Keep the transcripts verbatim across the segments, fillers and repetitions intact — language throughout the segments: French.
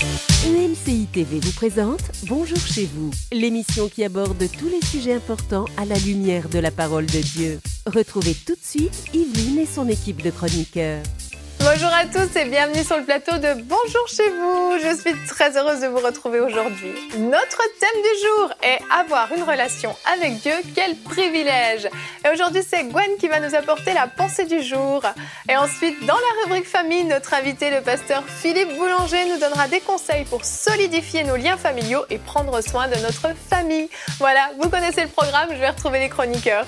E M C I T V vous présente Bonjour chez vous, l'émission qui aborde tous les sujets importants à la lumière de la parole de Dieu. Retrouvez tout de suite Yveline et son équipe de chroniqueurs. Bonjour à tous et bienvenue sur le plateau de Bonjour chez vous. Je suis très heureuse de vous retrouver aujourd'hui. Notre thème du jour est avoir une relation avec Dieu. Quel privilège! Et aujourd'hui, c'est Gwen qui va nous apporter la pensée du jour. Et ensuite, dans la rubrique famille, notre invité, le pasteur Philippe Boulanger, nous donnera des conseils pour solidifier nos liens familiaux et prendre soin de notre famille. Voilà, vous connaissez le programme, je vais retrouver les chroniqueurs.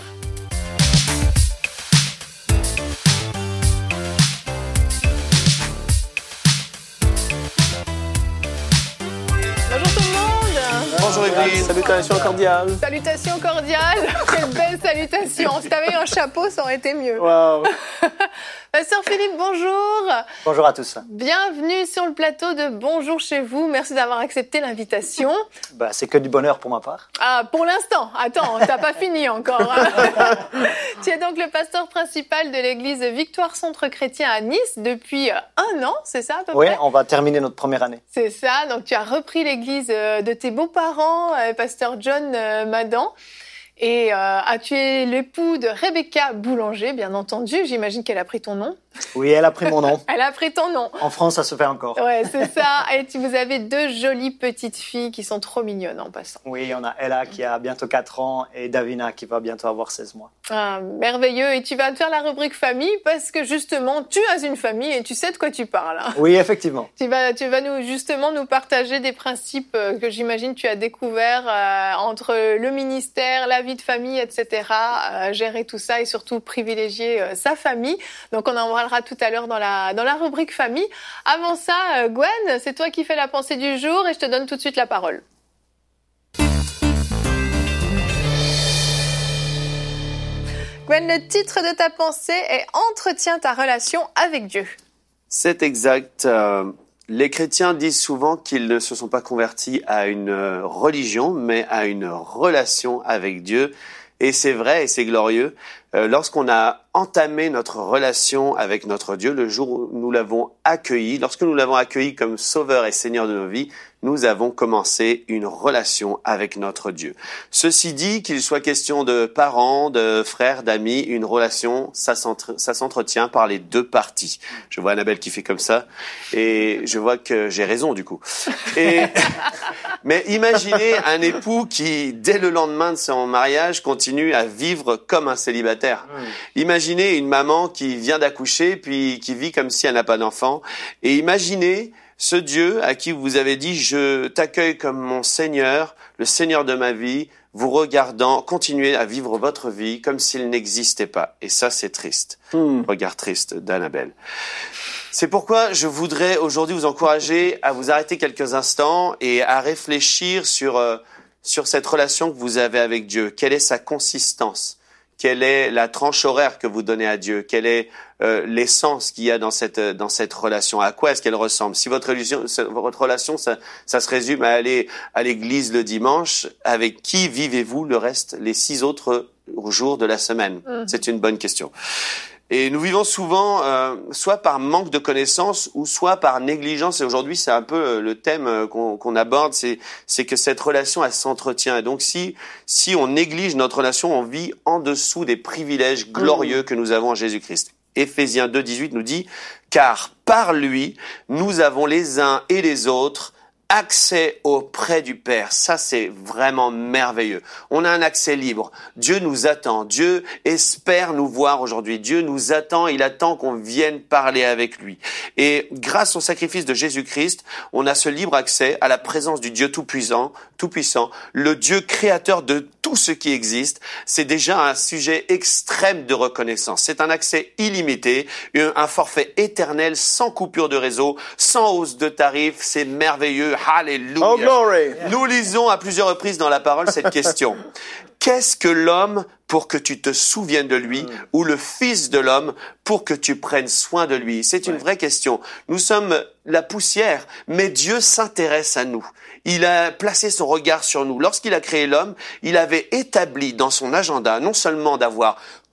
Bonjour Yveline. Salutations cordiales. Salutations cordiales. Quelle belle salutation. Si t'avais eu un chapeau, ça aurait été mieux. Wow. Pasteur Philippe, bonjour. Bonjour à tous. Bienvenue sur le plateau de Bonjour chez vous. Merci d'avoir accepté l'invitation. Bah, c'est que du bonheur pour ma part. Ah, pour l'instant. Attends, t'as pas fini encore. Hein. Tu es donc le pasteur principal de l'église Victoire Centre Chrétien à Nice depuis un an, c'est ça à peu Oui, près? on va terminer notre première année. C'est ça. Donc tu as repris l'église de tes beaux-parents, pasteur John Madan. Et euh, tu es l'époux de Rebecca Boulanger, bien entendu. J'imagine qu'elle a pris ton nom. Oui, elle a pris mon nom. Elle a pris ton nom. En France, ça se fait encore. Ouais, c'est ça. Et tu, vous avez deux jolies petites filles qui sont trop mignonnes en passant. Oui, on a Ella qui a bientôt quatre ans et Davina qui va bientôt avoir seize mois. Ah, merveilleux. Et tu vas faire la rubrique famille parce que justement, tu as une famille et tu sais de quoi tu parles. Hein. Oui, effectivement. Tu vas, tu vas nous, justement nous partager des principes que j'imagine tu as découverts euh, entre le ministère, la vie de famille, et cetera. Euh, gérer tout ça et surtout privilégier euh, sa famille. Donc on en parlera tout à l'heure dans la, dans la rubrique famille. Avant ça, euh, Gwen, c'est toi qui fais la pensée du jour et je te donne tout de suite la parole. Gwen, le titre de ta pensée est « Entretiens ta relation avec Dieu ». C'est exact. Euh, les chrétiens disent souvent qu'ils ne se sont pas convertis à une religion, mais à une relation avec Dieu. Et c'est vrai et c'est glorieux. Euh, lorsqu'on a entamé notre relation avec notre Dieu, le jour où nous l'avons accueilli, lorsque nous l'avons accueilli comme Sauveur et Seigneur de nos vies, nous avons commencé une relation avec notre Dieu. Ceci dit, qu'il soit question de parents, de frères, d'amis, une relation, ça, s'entre- ça s'entretient par les deux parties. Je vois Annabelle qui fait comme ça, et je vois que j'ai raison du coup. Et, mais imaginez un époux qui, dès le lendemain de son mariage, continue à vivre comme un célibataire. Mmh. Imaginez une maman qui vient d'accoucher, puis qui vit comme si elle n'a pas d'enfant, et imaginez ce Dieu à qui vous avez dit « Je t'accueille comme mon Seigneur, le Seigneur de ma vie », vous regardant, continuez à vivre votre vie comme s'il n'existait pas. Et ça, c'est triste. Hmm. Regard triste d'Annabelle. C'est pourquoi je voudrais aujourd'hui vous encourager à vous arrêter quelques instants et à réfléchir sur, euh, sur cette relation que vous avez avec Dieu. Quelle est sa consistance ? Quelle est la tranche horaire que vous donnez à Dieu? Quelle est euh, l'essence qu'il y a dans cette dans cette relation? À quoi est-ce qu'elle ressemble? Si votre religion, votre relation, ça, ça se résume à aller à l'église le dimanche, avec qui vivez-vous le reste, les six autres jours de la semaine? Mmh. C'est une bonne question. Et nous vivons souvent, euh, soit par manque de connaissances, ou soit par négligence. Et aujourd'hui, c'est un peu le thème qu'on, qu'on aborde, c'est, c'est que cette relation, elle s'entretient. Et donc, si si on néglige notre relation, on vit en dessous des privilèges glorieux que nous avons en Jésus-Christ. Éphésiens deux, dix-huit nous dit « Car par lui, nous avons les uns et les autres accès auprès du Père ». Ça, c'est vraiment merveilleux. On a un accès libre. Dieu nous attend. Dieu espère nous voir aujourd'hui. Dieu nous attend. Il attend qu'on vienne parler avec lui. Et grâce au sacrifice de Jésus-Christ, on a ce libre accès à la présence du Dieu tout-puissant, tout-puissant, le Dieu créateur de tout ce qui existe. C'est déjà un sujet extrême de reconnaissance. C'est un accès illimité, un forfait éternel, sans coupure de réseau, sans hausse de tarifs. C'est merveilleux. Alléluia. Oh, glory. Nous lisons à plusieurs reprises dans la parole cette question. Qu'est-ce que l'homme pour que tu te souviennes de lui, mm. ou le Fils de l'homme pour que tu prennes soin de lui? C'est une ouais. vraie question. Nous sommes la poussière, mais Dieu s'intéresse à nous. Il a placé son regard sur nous. Lorsqu'il a créé l'homme, il avait établi dans son agenda non seulement d'avoir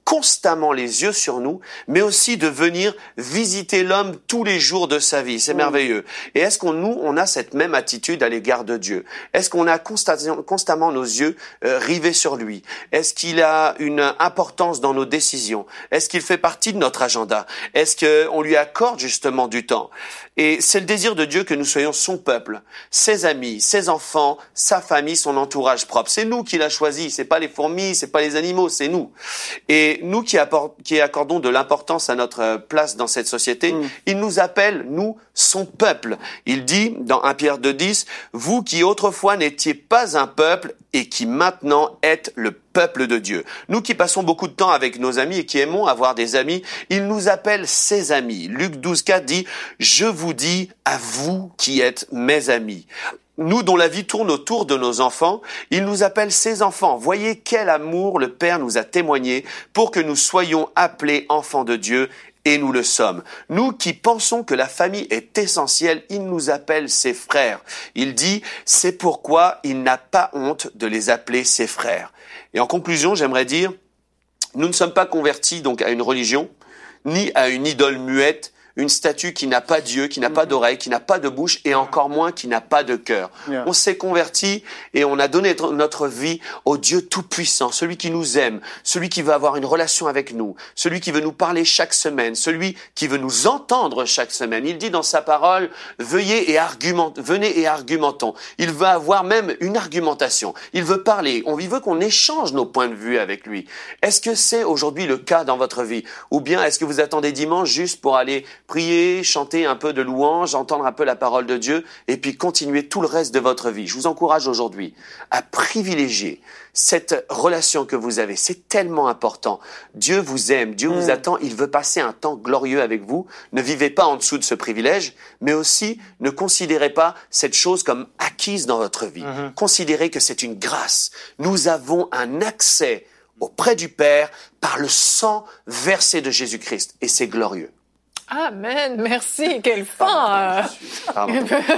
constamment les yeux sur nous, mais aussi de venir visiter l'homme tous les jours de sa vie. C'est mmh. merveilleux. Et est-ce qu'on nous, on a cette même attitude à l'égard de Dieu? Est-ce qu'on a constamment, constamment nos yeux euh, rivés sur lui? Est-ce qu'il a une importance dans nos décisions? Est-ce qu'il fait partie de notre agenda? Est-ce qu'on lui accorde justement du temps? Et c'est le désir de Dieu que nous soyons son peuple, ses amis, ses enfants, sa famille, son entourage propre. C'est nous qui l'a choisi, c'est pas les fourmis, c'est pas les animaux, c'est nous. Et nous qui, apport, qui accordons de l'importance à notre place dans cette société, mmh. il nous appelle, nous, son peuple. Il dit dans un Pierre deux dix, « Vous qui autrefois n'étiez pas un peuple et qui maintenant êtes le peuple de Dieu. » Nous qui passons beaucoup de temps avec nos amis et qui aimons avoir des amis, il nous appelle ses amis. Luc douze quatre dit « Je vous dis à vous qui êtes mes amis ». Nous dont la vie tourne autour de nos enfants, il nous appelle ses enfants. Voyez quel amour le Père nous a témoigné pour que nous soyons appelés enfants de Dieu. Et nous le sommes. Nous qui pensons que la famille est essentielle, il nous appelle ses frères. Il dit, c'est pourquoi il n'a pas honte de les appeler ses frères. Et en conclusion, j'aimerais dire, nous ne sommes pas convertis donc à une religion, ni à une idole muette, une statue qui n'a pas d'yeux, qui n'a pas d'oreilles, qui n'a pas de bouche et encore moins qui n'a pas de cœur. Yeah. On s'est converti et on a donné notre vie au Dieu Tout-Puissant, celui qui nous aime, celui qui veut avoir une relation avec nous, celui qui veut nous parler chaque semaine, celui qui veut nous entendre chaque semaine. Il dit dans sa parole, veuillez et argumentez, venez et argumentons. Il veut avoir même une argumentation. Il veut parler. On veut qu'on échange nos points de vue avec lui. Est-ce que c'est aujourd'hui le cas dans votre vie? Ou bien est-ce que vous attendez dimanche juste pour aller prier, chanter un peu de louange, entendre un peu la parole de Dieu et puis continuer tout le reste de votre vie? Je vous encourage aujourd'hui à privilégier cette relation que vous avez. C'est tellement important. Dieu vous aime, Dieu mmh. vous attend, il veut passer un temps glorieux avec vous. Ne vivez pas en dessous de ce privilège, mais aussi ne considérez pas cette chose comme acquise dans votre vie. Mmh. Considérez que c'est une grâce. Nous avons un accès auprès du Père par le sang versé de Jésus-Christ et c'est glorieux. Amen, merci, quelle fin. Pardon,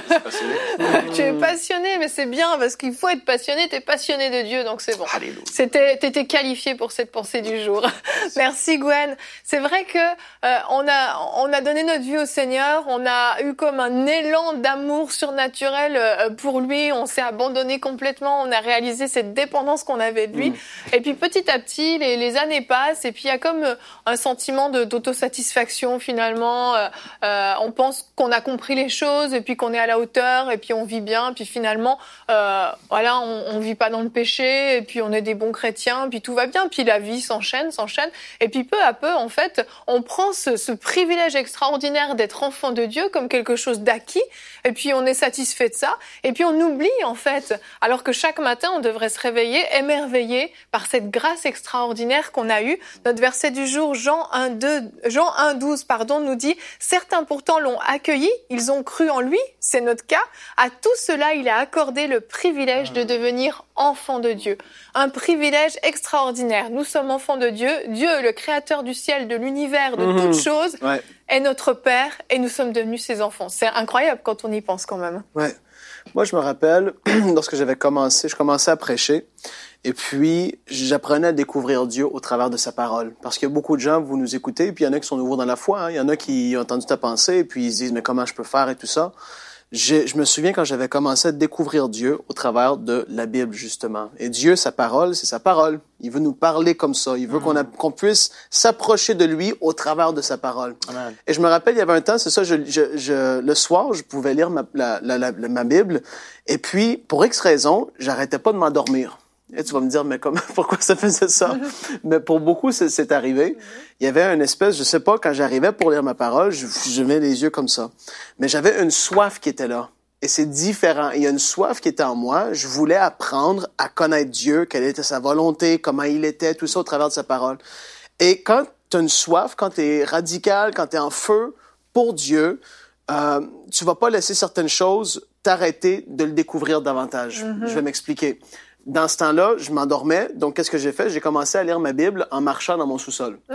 tu es passionné, mais c'est bien parce qu'il faut être passionné, tu es passionné de Dieu, donc c'est bon. Alléluia. C'était, t'étais qualifié pour cette pensée du jour. Merci Gwen. C'est vrai que euh, on a on a donné notre vie au Seigneur, on a eu comme un élan d'amour surnaturel euh, pour lui, on s'est abandonné complètement, on a réalisé cette dépendance qu'on avait de lui. Mm. Et puis petit à petit, les, les années passent et puis il y a comme un sentiment de, d'autosatisfaction finalement. Euh, euh, on pense qu'on a compris les choses et puis qu'on est à la hauteur et puis on vit bien puis finalement euh, voilà on, on vit pas dans le péché et puis on est des bons chrétiens puis tout va bien puis la vie s'enchaîne s'enchaîne et puis peu à peu en fait on prend ce, ce privilège extraordinaire d'être enfant de Dieu comme quelque chose d'acquis et puis on est satisfait de ça et puis on oublie en fait alors que chaque matin on devrait se réveiller émerveillé par cette grâce extraordinaire qu'on a eue. Notre verset du jour Jean un douze pardon nous dit « Certains pourtant l'ont accueilli, ils ont cru en lui, c'est notre cas. À tout cela, il a accordé le privilège de devenir enfant de Dieu. » Un privilège extraordinaire. Nous sommes enfants de Dieu. Dieu, le créateur du ciel, de l'univers, de mmh. toutes choses, ouais. est notre Père et nous sommes devenus ses enfants. C'est incroyable quand on y pense quand même. Ouais. Moi, je me rappelle, lorsque j'avais commencé, je commençais à prêcher. Et puis, j'apprenais à découvrir Dieu au travers de sa parole. Parce qu'il y a beaucoup de gens, vous nous écoutez, et puis il y en a qui sont nouveaux dans la foi. Hein. Il y en a qui ont entendu ta pensée, et puis ils se disent, mais comment je peux faire et tout ça. Je, je me souviens quand j'avais commencé à découvrir Dieu au travers de la Bible, justement. Et Dieu, sa parole, c'est sa parole. Il veut nous parler comme ça. Il veut mmh. qu'on, a, qu'on puisse s'approcher de lui au travers de sa parole. Amen. Et je me rappelle, il y avait un temps, c'est ça, je, je, je, le soir, je pouvais lire ma, la, la, la, ma Bible. Et puis, pour X raison, j'arrêtais pas de m'endormir. Et tu vas me dire, mais comment, pourquoi ça faisait ça? Mais pour beaucoup, c'est, c'est arrivé. Il y avait une espèce, je sais pas, quand j'arrivais pour lire ma parole, je, je mets les yeux comme ça. Mais j'avais une soif qui était là. Et c'est différent. Il y a une soif qui était en moi. Je voulais apprendre à connaître Dieu, quelle était sa volonté, comment il était, tout ça au travers de sa parole. Et quand tu as une soif, quand tu es radical, quand tu es en feu pour Dieu, euh, tu vas pas laisser certaines choses t'arrêter de le découvrir davantage. Mm-hmm. Je vais m'expliquer. Dans ce temps-là, je m'endormais. Donc, qu'est-ce que j'ai fait? J'ai commencé à lire ma Bible en marchant dans mon sous-sol. Mmh. Tu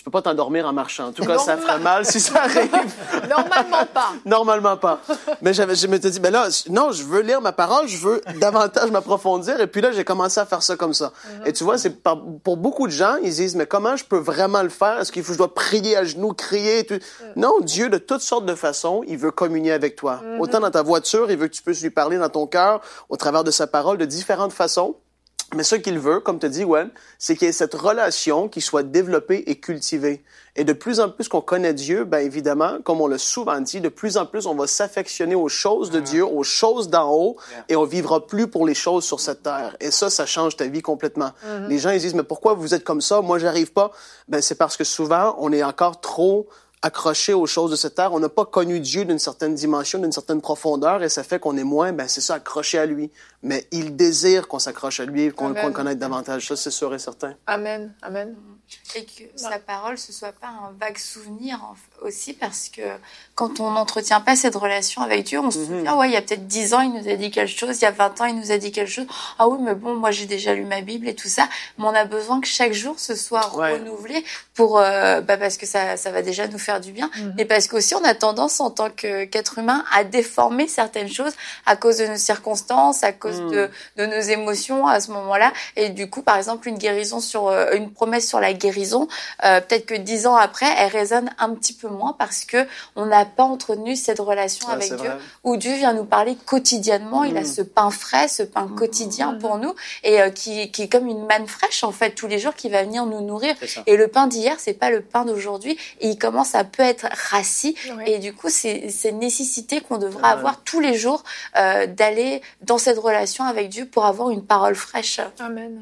peux pas t'endormir en marchant. En tout cas, ça ferait mal si ça arrive. Normalement pas. Normalement pas. Mais j'avais, je m'étais dit, ben là, non, je veux lire ma parole, je veux davantage m'approfondir. Et puis là, j'ai commencé à faire ça comme ça. Mm-hmm. Et tu vois, c'est par, pour beaucoup de gens, ils disent, mais comment je peux vraiment le faire? Est-ce qu'il faut que je dois prier à genoux, crier? Tout? Mm-hmm. Non, Dieu, de toutes sortes de façons, il veut communier avec toi. Mm-hmm. Autant dans ta voiture, il veut que tu puisses lui parler dans ton cœur, au travers de sa parole, de différentes façons. Mais ce qu'il veut, comme tu dis, Gwen, c'est qu'il y ait cette relation qui soit développée et cultivée. Et de plus en plus qu'on connaît Dieu, ben évidemment, comme on l'a souvent dit, de plus en plus on va s'affectionner aux choses de Dieu, aux choses d'en haut, et on vivra plus pour les choses sur cette terre. Et ça, ça change ta vie complètement. Mm-hmm. Les gens, ils disent, mais pourquoi vous êtes comme ça? Moi, j'arrive pas. Ben c'est parce que souvent, on est encore trop accroché aux choses de cette terre. On n'a pas connu Dieu d'une certaine dimension, d'une certaine profondeur, et ça fait qu'on est moins, ben c'est ça, accroché à lui. Mais il désire qu'on s'accroche à lui, qu'on, qu'on le connaisse davantage. Ça, c'est sûr et certain. Amen, amen. Et que sa parole, ce soit pas un vague souvenir aussi, parce que quand on n'entretient pas cette relation avec Dieu, on se mm-hmm. souvient, ouais, il y a peut-être dix ans, il nous a dit quelque chose, il y a vingt ans, il nous a dit quelque chose. Ah oui, mais bon, moi, j'ai déjà lu ma Bible et tout ça. Mais on a besoin que chaque jour, ce soit ouais. renouvelé pour, euh, bah, parce que ça, ça va déjà nous faire du bien. Mm-hmm. Et parce qu'aussi, on a tendance, en tant que, qu'être humain, à déformer certaines choses à cause de nos circonstances, à cause mm. de, de nos émotions à ce moment-là. Et du coup, par exemple, une guérison sur, euh, une promesse sur la guérison, euh, peut-être que dix ans après, elle résonne un petit peu moins parce que on n'a pas entretenu cette relation ouais, avec Dieu, vrai. Où Dieu vient nous parler quotidiennement. Mmh. Il a ce pain frais, ce pain mmh. quotidien mmh. pour nous, et euh, qui, qui est comme une manne fraîche en fait tous les jours, qui va venir nous nourrir. Et le pain d'hier, c'est pas le pain d'aujourd'hui, et il commence à peu être rassis. Oui. Et du coup, c'est c'est une nécessité qu'on devra ouais. avoir tous les jours euh, d'aller dans cette relation avec Dieu pour avoir une parole fraîche. Amen.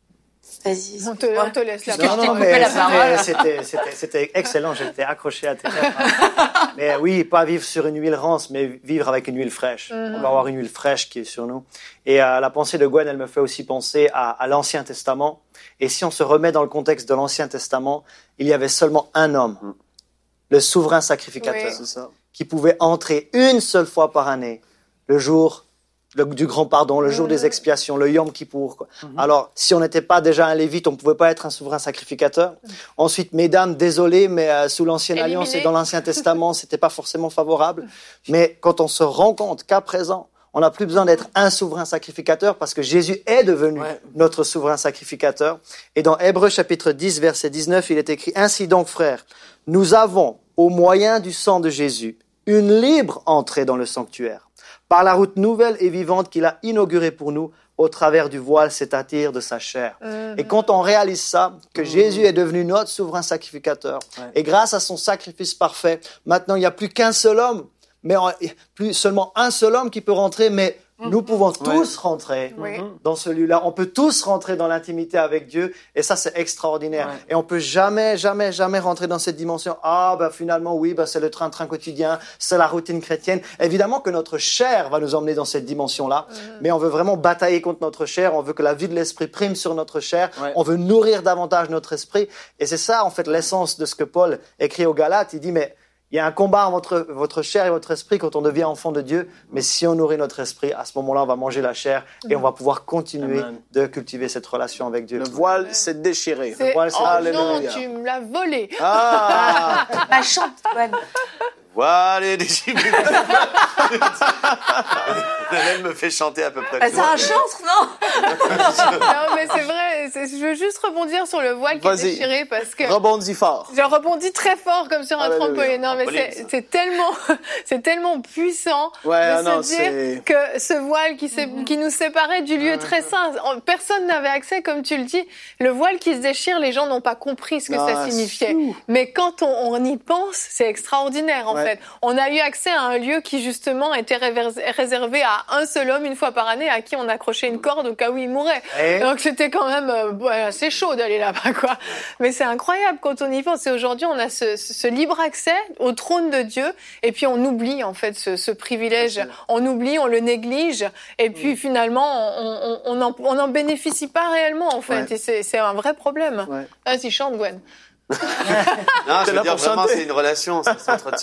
Vas-y. On te, on te laisse la parole. Non, non, mais c'était, c'était, c'était, c'était excellent. J'étais accroché à tes lèvres. Mais oui, pas vivre sur une huile rance, mais vivre avec une huile fraîche. Mm-hmm. On va avoir une huile fraîche qui est sur nous. Et euh, la pensée de Gwen, elle me fait aussi penser à, à l'Ancien Testament. Et si on se remet dans le contexte de l'Ancien Testament, il y avait seulement un homme, mm. le souverain sacrificateur, oui. c'est ça, qui pouvait entrer une seule fois par année, le jour Le, du grand pardon, le jour mmh. des expiations, le Yom Kippour. Quoi. Mmh. Alors, si on n'était pas déjà un lévite, on ne pouvait pas être un souverain sacrificateur. Mmh. Ensuite, mesdames, désolé, mais euh, sous l'Ancienne Éliminé. Alliance et dans l'Ancien Testament, c'était pas forcément favorable. Mais quand on se rend compte qu'à présent, on n'a plus besoin d'être un souverain sacrificateur parce que Jésus est devenu ouais. notre souverain sacrificateur. Et dans Hébreux chapitre dix, verset dix-neuf, il est écrit « Ainsi donc, frères, nous avons, au moyen du sang de Jésus, une libre entrée dans le sanctuaire, par la route nouvelle et vivante qu'il a inaugurée pour nous au travers du voile, c'est-à-dire de sa chair. Mmh. Et quand on réalise ça, que mmh. Jésus est devenu notre souverain sacrificateur, ouais. et grâce à son sacrifice parfait, maintenant il n'y a plus qu'un seul homme, mais plus seulement un seul homme qui peut rentrer, mais nous pouvons tous ouais. rentrer oui. dans celui-là. On peut tous rentrer dans l'intimité avec Dieu. Et ça, c'est extraordinaire. Ouais. Et on peut jamais, jamais, jamais rentrer dans cette dimension. Ah, ben finalement, oui, ben c'est le train-train quotidien. C'est la routine chrétienne. Évidemment que notre chair va nous emmener dans cette dimension-là. Mmh. Mais on veut vraiment batailler contre notre chair. On veut que la vie de l'esprit prime sur notre chair. Ouais. On veut nourrir davantage notre esprit. Et c'est ça, en fait, l'essence de ce que Paul écrit aux Galates. Il dit, mais il y a un combat entre votre chair et votre esprit quand on devient enfant de Dieu, mais si on nourrit notre esprit, à ce moment-là, on va manger la chair et on va pouvoir continuer Amen. De cultiver cette relation avec Dieu. Le voile s'est déchiré. C'est... Le voile, c'est... Oh non, tu me l'as volé. Ah, bah, chante, Gwen. Voilà, des Elle me fait chanter à peu près. Bah, c'est un chantre, non? Non, mais c'est vrai. C'est... Je veux juste rebondir sur le voile qui Vas-y. Est déchiré parce que. Rebondis fort. Je rebondis très fort comme sur un ah, trampoline. Non, mais c'est, c'est tellement, c'est tellement puissant ouais, de ah, se non, dire c'est... que ce voile qui, mm-hmm. qui nous séparait du lieu très saint, personne n'avait accès, comme tu le dis. Le voile qui se déchire, les gens n'ont pas compris ce que non, ça signifiait. Mais quand on, on y pense, c'est extraordinaire en ouais. fait. On a eu accès à un lieu qui justement était réservé à un seul homme une fois par année à qui on accrochait une corde au cas où il mourait. Et... Donc c'était quand même euh, ouais, assez chaud d'aller là-bas, quoi. Mais c'est incroyable quand on y pense. Et aujourd'hui, on a ce, ce libre accès au trône de Dieu, et puis on oublie en fait ce, ce privilège. On oublie, on le néglige, et puis mmh. finalement, on, on, on, en, on en bénéficie pas réellement en fait. Ouais. Et c'est, c'est un vrai problème. Ouais. Vas-y, chante, Gwen. Non, je veux dire vraiment, c'est une relation, ça s'entretient.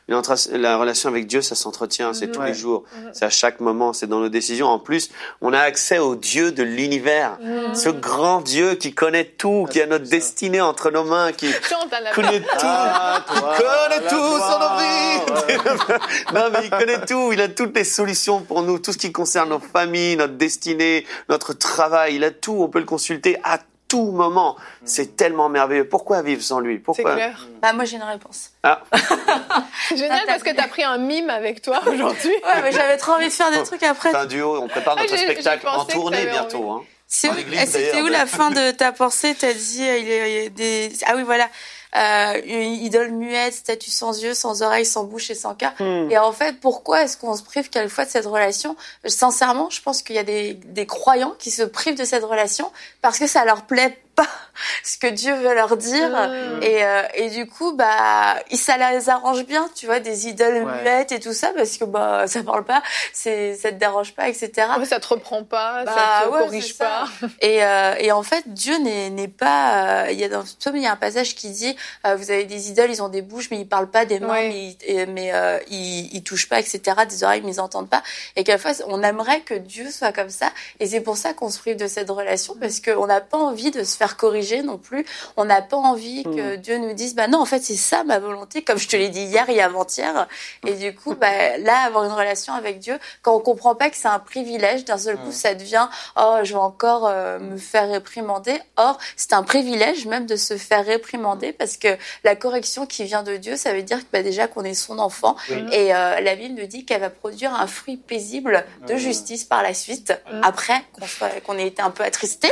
Une entra- la relation avec Dieu, ça s'entretient, c'est mmh. tous ouais. les jours, mmh. c'est à chaque moment, c'est dans nos décisions. En plus, on a accès au Dieu de l'univers, mmh. ce grand Dieu qui connaît tout, ah, qui a notre destinée entre nos mains, qui connaît tout, ah, qui connaît tout sur nos vies. Ouais. Non, mais il connaît tout, il a toutes les solutions pour nous, tout ce qui concerne nos familles, notre destinée, notre travail, il a tout, on peut le consulter à tout moment. C'est tellement merveilleux. Pourquoi vivre sans lui? Pourquoi? C'est clair. Bah, moi, j'ai une réponse. Ah. C'est génial parce que t'as pris un mime avec toi aujourd'hui. Ouais, mais j'avais trop envie de faire des trucs après. C'est un duo, on prépare notre ah, j'ai, spectacle j'ai en tournée bientôt. Hein. C'est où, c'était où la fin de ta pensée? T'as dit, il y a des... Ah oui, voilà. Euh, une idole muette, statue sans yeux, sans oreilles, sans bouche et sans cœur. Hmm. Et en fait, pourquoi est-ce qu'on se prive quelquefois de cette relation? Sincèrement, je pense qu'il y a des, des croyants qui se privent de cette relation parce que ça leur plaît pas ce que Dieu veut leur dire. Mmh. Et, euh, et du coup, bah, ça les arrange bien, tu vois, des idoles ouais. muettes et tout ça, parce que bah, ça parle pas, c'est, ça te dérange pas, et cetera. Ouais, ça te reprend pas, bah, ça te ouais, corrige pas. Et, euh, et en fait, Dieu n'est, n'est pas. Euh, il y a dans le psaume, il y a un passage qui dit, euh, vous avez des idoles, ils ont des bouches, mais ils parlent pas, des mains, ouais. mais, ils, mais euh, ils, ils touchent pas, et cetera. Des oreilles, mais ils entendent pas. Et quelquefois, on aimerait que Dieu soit comme ça. Et c'est pour ça qu'on se prive de cette relation, parce qu'on n'a pas envie de se faire corriger non plus. On n'a pas envie que mmh. Dieu nous dise, bah non, en fait, c'est ça ma volonté, comme je te l'ai dit hier et avant-hier. Et du coup, bah, là, avoir une relation avec Dieu, quand on comprend pas que c'est un privilège, d'un seul coup, mmh. ça devient, oh, je vais encore euh, me faire réprimander. Or, c'est un privilège même de se faire réprimander, parce que la correction qui vient de Dieu, ça veut dire que, bah, déjà qu'on est son enfant. Mmh. Et euh, la Bible nous dit qu'elle va produire un fruit paisible de justice par la suite, mmh. après qu'on, soit, qu'on ait été un peu attristé.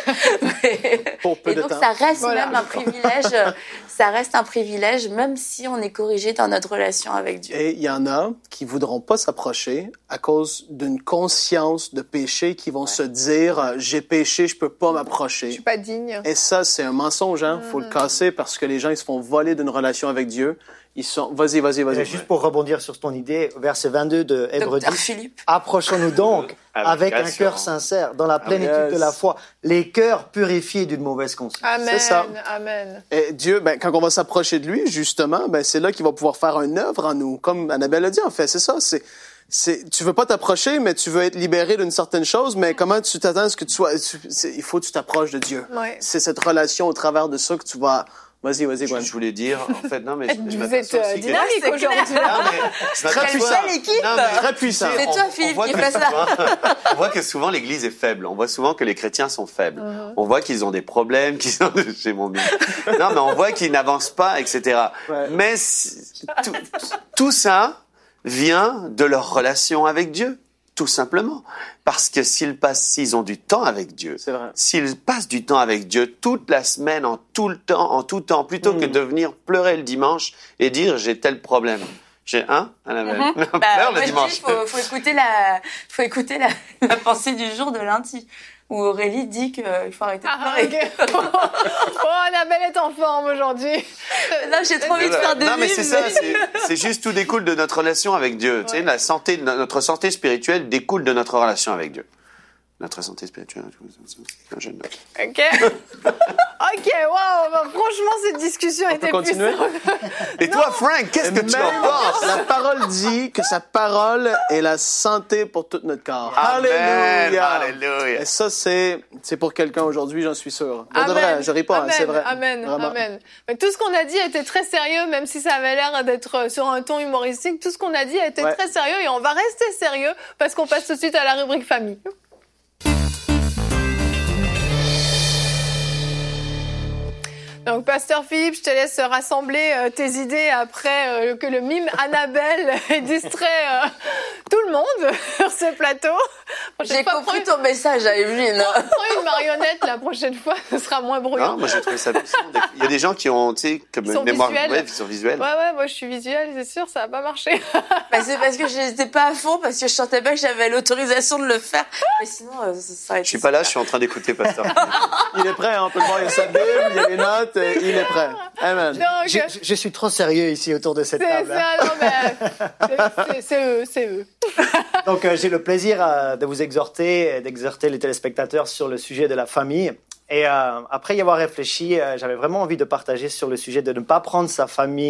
Pour peu et de donc, temps. ça reste Voilà. même un privilège, ça reste un privilège, même si on est corrigé dans notre relation avec Dieu. Et il y en a qui voudront pas s'approcher à cause d'une conscience de péché, qui vont ouais. se dire, j'ai péché, je peux pas m'approcher. Je suis pas digne. Et ça, c'est un mensonge, hein. Mmh. Faut le casser, parce que les gens, ils se font voler d'une relation avec Dieu. Ils sont, vas-y, vas-y, vas-y. Et juste pour rebondir sur ton idée, verset vingt-deux de Hébreux dix. Philippe. Approchons-nous donc avec, avec un cœur sincère, dans la plénitude ah, yes. de la foi, les cœurs purifiés d'une mauvaise conscience. Amen. C'est ça. Amen. Et Dieu, ben, quand on va s'approcher de lui, justement, ben, c'est là qu'il va pouvoir faire une œuvre en nous. Comme Annabelle a dit, en fait, c'est ça. C'est, c'est, tu veux pas t'approcher, mais tu veux être libéré d'une certaine chose, mais comment tu t'attends à ce que tu sois, tu, il faut que tu t'approches de Dieu. Ouais. C'est cette relation au travers de ça que tu vas, Vas-y, vas-y, Gwen. Je voulais dire, en fait, non, mais je, je vous êtes euh, dynamique que... aujourd'hui. Très puissant. l'équipe. Non, mais très puissant. C'est toi, Philippe, qui fait ça. On voit que souvent l'Église est faible. On voit souvent que les chrétiens sont faibles. Uh-huh. On voit qu'ils ont des problèmes, qu'ils ont, j'ai mon mien. Non, mais on voit qu'ils n'avancent pas, et cetera. Ouais. Mais tout, tout ça vient de leur relation avec Dieu. Tout simplement. Parce que s'ils passent, s'ils ont du temps avec Dieu, c'est vrai. S'ils passent du temps avec Dieu toute la semaine, en tout le temps, en tout temps, plutôt mmh. que de venir pleurer le dimanche et dire j'ai tel problème. J'ai un, Annabelle. Mmh. Pleure bah, le dimanche. Il faut, faut écouter la, faut écouter la, la pensée du jour de lundi, où Aurélie dit qu'il faut arrêter de pleurer. Ah, okay. Oh, Annabelle est en forme aujourd'hui. Là, j'ai trop envie de faire des Non, mais mimes, c'est ça, c'est, c'est juste tout découle de notre relation avec Dieu. Ouais. Tu sais, la santé, notre santé spirituelle découle de notre relation avec Dieu. Notre santé spirituelle, un jeune homme. Ok. Ok, waouh, bah, franchement, cette discussion On était peut continuer? Et toi, Frank, qu'est-ce que tu en penses? La parole dit que sa parole est la santé pour tout notre corps. Amen, Alléluia. Alléluia. Et ça, c'est, c'est pour quelqu'un aujourd'hui, j'en suis sûr. Pour Amen. de vrai, je ris pas, Amen. hein, c'est vrai. Amen, Vraiment. amen. Mais tout ce qu'on a dit était très sérieux, même si ça avait l'air d'être sur un ton humoristique. Tout ce qu'on a dit a été ouais. très sérieux et on va rester sérieux parce qu'on passe tout de suite à la rubrique famille. Donc, Pasteur Philippe, je te laisse rassembler euh, tes idées après euh, que le mime Annabelle ait distrait euh, tout le monde sur ce plateau. Prochaine J'ai fois, compris prends... ton message à Evelyne. Prends, prends une marionnette la prochaine fois, ce sera moins bruyant. Non, moi j'ai trouvé ça puissant. Il y a des gens qui ont, tu sais, comme une mémoire, ouais, qui sont visuels. Ouais, ouais, moi je suis visuelle, c'est sûr, ça va pas marcher. Bah, c'est parce que j'étais pas à fond, parce que je sentais pas que j'avais l'autorisation de le faire. Mais sinon, euh, ça, ça aurait été Je suis pas là, je suis en train d'écouter Pasteur. Il est prêt, hein, on peut le voir, il y a sa Bible, il y a les notes. Il est prêt. Amen. Donc, je, je suis trop sérieux ici autour de cette c'est table. Ça, hein. non, mais c'est, c'est eux, c'est eux. Donc, euh, j'ai le plaisir euh, de vous exhorter, d'exhorter les téléspectateurs sur le sujet de la famille. Et euh, après y avoir réfléchi, euh, j'avais vraiment envie de partager sur le sujet de ne pas prendre sa famille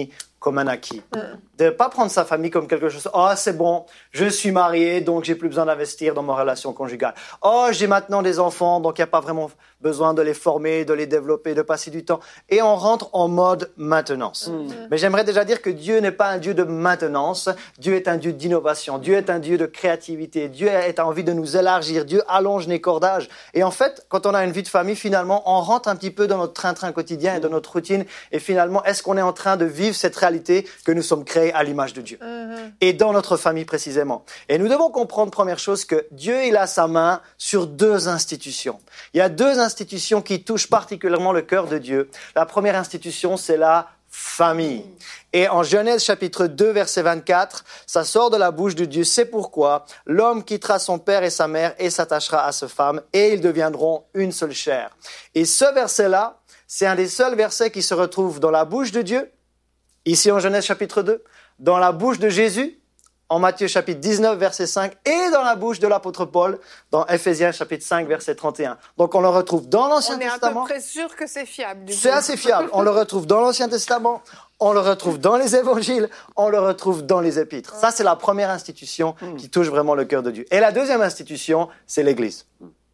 comme un acquis. Mm. De ne pas prendre sa famille comme quelque chose. Oh, c'est bon, je suis marié, donc j'ai plus besoin d'investir dans ma relation conjugale. Oh, j'ai maintenant des enfants, donc il n'y a pas vraiment besoin de les former, de les développer, de passer du temps. Et on rentre en mode maintenance. Mm. Mais j'aimerais déjà dire que Dieu n'est pas un Dieu de maintenance. Dieu est un Dieu d'innovation. Dieu est un Dieu de créativité. Dieu a envie de nous élargir. Dieu allonge les cordages. Et en fait, quand on a une vie de famille, finalement, on rentre un petit peu dans notre train-train quotidien et dans notre routine. Et finalement, est-ce qu'on est en train de vivre cette réalité que nous sommes créés à l'image de Dieu? Mm-hmm. Et dans notre famille précisément. Et nous devons comprendre, première chose, que Dieu, il a sa main sur deux institutions. Il y a deux institutions qui touchent particulièrement le cœur de Dieu. La première institution, c'est la famille. Et en Genèse chapitre deux, verset vingt-quatre, ça sort de la bouche de Dieu. C'est pourquoi l'homme quittera son père et sa mère et s'attachera à sa femme et ils deviendront une seule chair. Et ce verset-là, c'est un des seuls versets qui se retrouve dans la bouche de Dieu, ici en Genèse chapitre deux, dans la bouche de Jésus, en Matthieu chapitre dix-neuf, verset cinq, et dans la bouche de l'apôtre Paul, dans Éphésiens chapitre cinq, verset trente et un. Donc on le retrouve dans l'Ancien Testament. On est à peu près sûr que c'est fiable. C'est assez fiable. On le retrouve dans l'Ancien Testament, on le retrouve dans les Évangiles, on le retrouve dans les Épîtres. Ça, c'est la première institution qui touche vraiment le cœur de Dieu. Et la deuxième institution, c'est l'Église.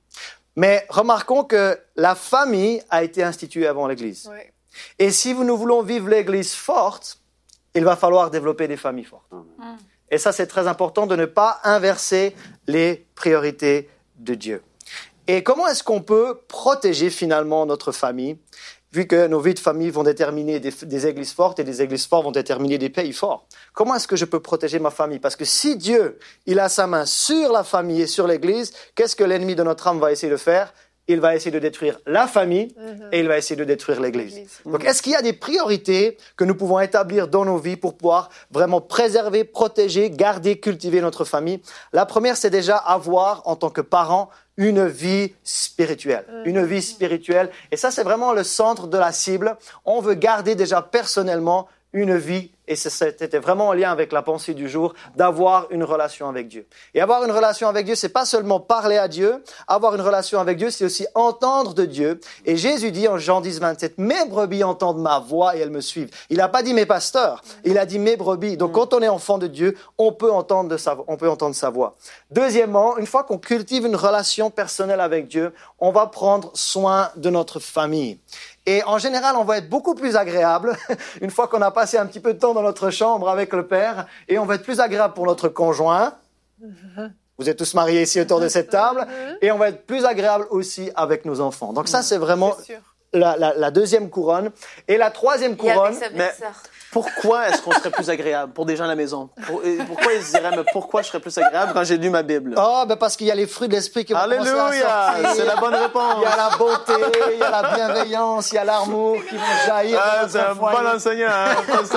Mais remarquons que la famille a été instituée avant l'Église. Oui. Et si nous voulons vivre l'Église forte, il va falloir développer des familles fortes. Mm. Et ça, c'est très important de ne pas inverser les priorités de Dieu. Et comment est-ce qu'on peut protéger finalement notre famille, vu que nos vies de famille vont déterminer des, des églises fortes et des églises fortes vont déterminer des pays forts? Comment est-ce que je peux protéger ma famille? Parce que si Dieu, il a sa main sur la famille et sur l'église, qu'est-ce que l'ennemi de notre âme va essayer de faire? Il va essayer de détruire la famille mm-hmm. et il va essayer de détruire l'Église. l'Église. Donc, est-ce qu'il y a des priorités que nous pouvons établir dans nos vies pour pouvoir vraiment préserver, protéger, garder, cultiver notre famille? La première, c'est déjà avoir, en tant que parent, une vie spirituelle. Mm-hmm. Une vie spirituelle. Et ça, c'est vraiment le centre de la cible. On veut garder déjà personnellement une vie, et c'était vraiment en lien avec la pensée du jour, d'avoir une relation avec Dieu. Et avoir une relation avec Dieu, c'est pas seulement parler à Dieu. Avoir une relation avec Dieu, c'est aussi entendre de Dieu. Et Jésus dit en Jean dix, vingt-sept, « Mes brebis entendent ma voix et elles me suivent. » Il n'a pas dit « mes pasteurs », il a dit « mes brebis ». Donc quand on est enfant de Dieu, on peut entendre, de sa, on peut entendre sa voix. Deuxièmement, une fois qu'on cultive une relation personnelle avec Dieu, on va prendre soin de notre famille. Et en général, on va être beaucoup plus agréable une fois qu'on a passé un petit peu de temps dans notre chambre avec le Père, et on va être plus agréable pour notre conjoint. Vous êtes tous mariés ici autour de cette table, et on va être plus agréable aussi avec nos enfants. Donc ça, c'est vraiment la, la, la deuxième couronne. Et la troisième couronne... Mais pourquoi est-ce qu'on serait plus agréable pour des gens à la maison? Pour, pourquoi ils se diraient, mais pourquoi je serais plus agréable quand j'ai lu ma Bible? Oh, ben parce qu'il y a les fruits de l'esprit qui vont commencer à sortir. C'est la bonne réponse. Il y a la beauté, il y a la bienveillance, il y a l'amour qui vont jaillir. Ah, c'est un bon enseignant, hein,